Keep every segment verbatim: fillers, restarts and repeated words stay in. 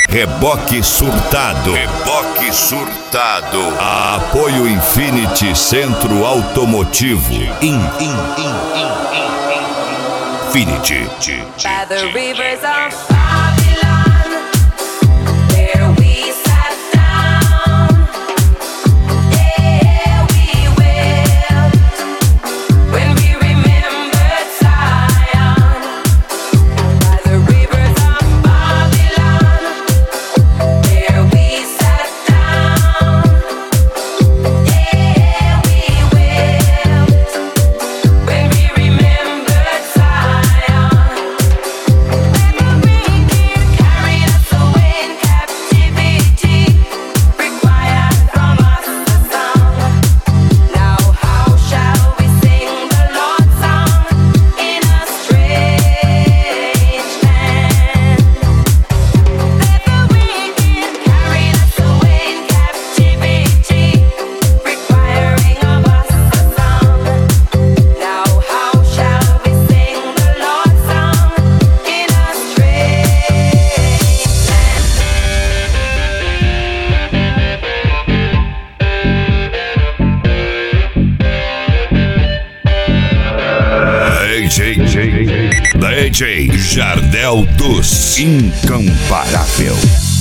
Reboque Surtado. Reboque Surtado. Apoio Infinity Centro Automotivo. In, in, in, in, in. Infinity. By the rivers of Babylon, there we sat down. There we wept when we remembered Zion. By the rivers of Babylon, there we sat down. There we wept when we remembered Zion. Carried us away in captivity, required from us a song. Now how shall we sing the Lord's song in a strange land? The wicked carried us away in captivity, requiring of us a song. Now how shall we sing the Lord's song in a strange land? D J, D J Jardel dos Incomparável.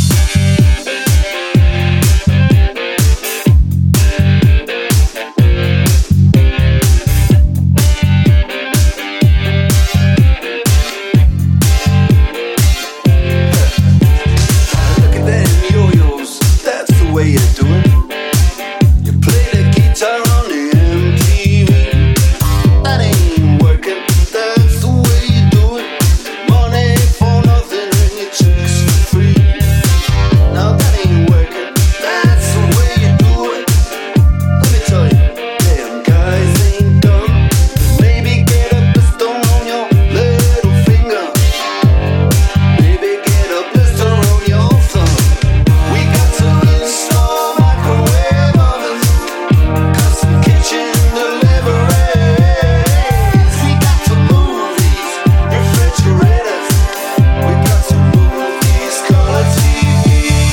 Look at them yo-yos, that's the way you do it. You play the guitar on the M T V. That ain't working, that's the way you do it. Money for nothing and your chicks for free. Now that ain't working, that's the way you do it. Let me tell you, damn guys ain't dumb. Maybe get a blister on your little finger. Maybe get a blister on your thumb. We got to install microwave ovens, custom kitchen deliveries. We got to move these refrigerators. We got to move these color T Vs.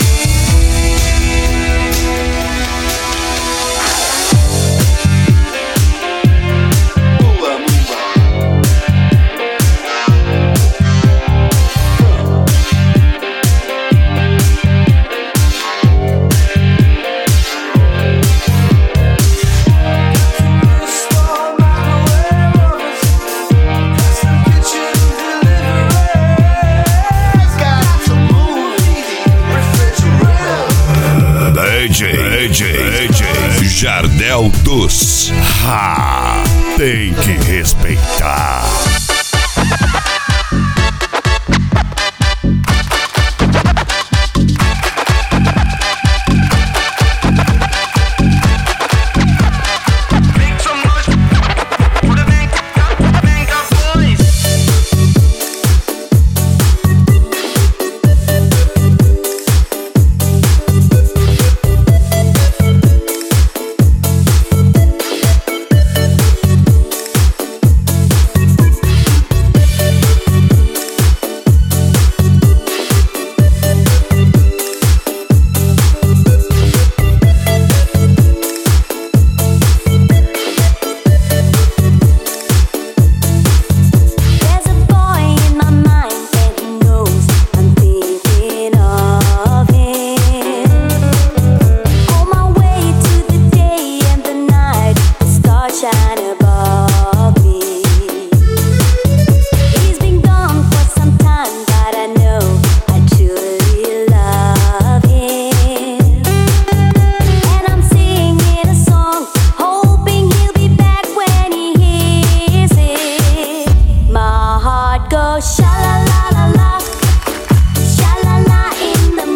Move on, move on. Install microwave ovens, custom kitchen deliveries. Got to move these refrigerators. D J, D J, D J Jardel dos. Ha! Tem que respeitar. Make some noise for the Venga, Venga boys. There's a boy in my mind and he knows I'm thinking of him. On my way to the day and the night, the stars shine above me. He's been gone for some time, but I know I truly love him. And I'm singing a song, hoping he'll be back when he hears it. My heart goes sha la la la la, sha la la in the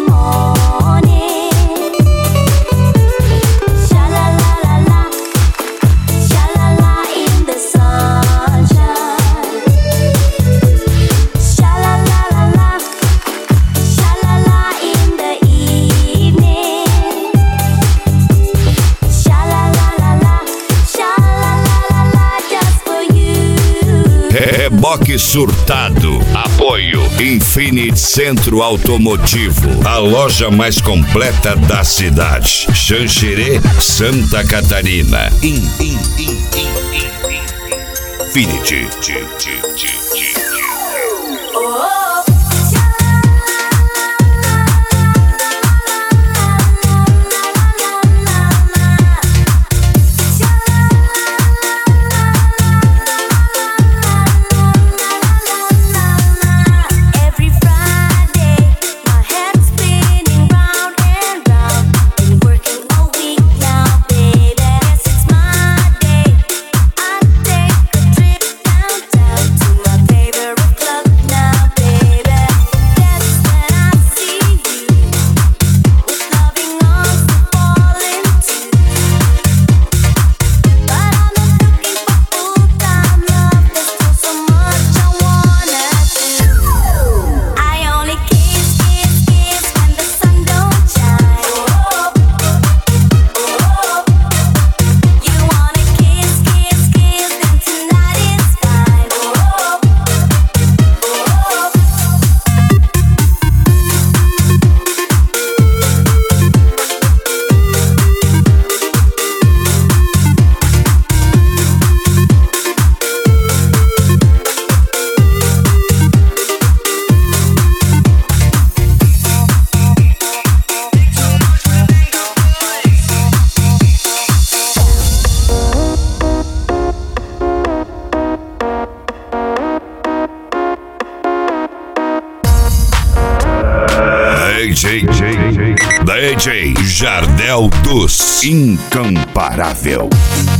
morning, sha la la la la, sha la la Rock Surtado. Apoio Infinite Centro Automotivo, a loja mais completa da cidade. Xanxerê, Santa Catarina. In, in, in, in, in, in. Infinity. Every Friday, my head's spinning round and round. Been working all week now, baby. Guess it's my day. I take a trip downtown to my favorite club now, baby. That's when I see you with loving arms to fall into. But I'm not looking for full-time love. There's still so much I wanna do. I only kiss, kiss, kiss when the sun don't shine. You wanna kiss, kiss, kiss, then tonight is fine. D J, D J Jardel dos Incomparável.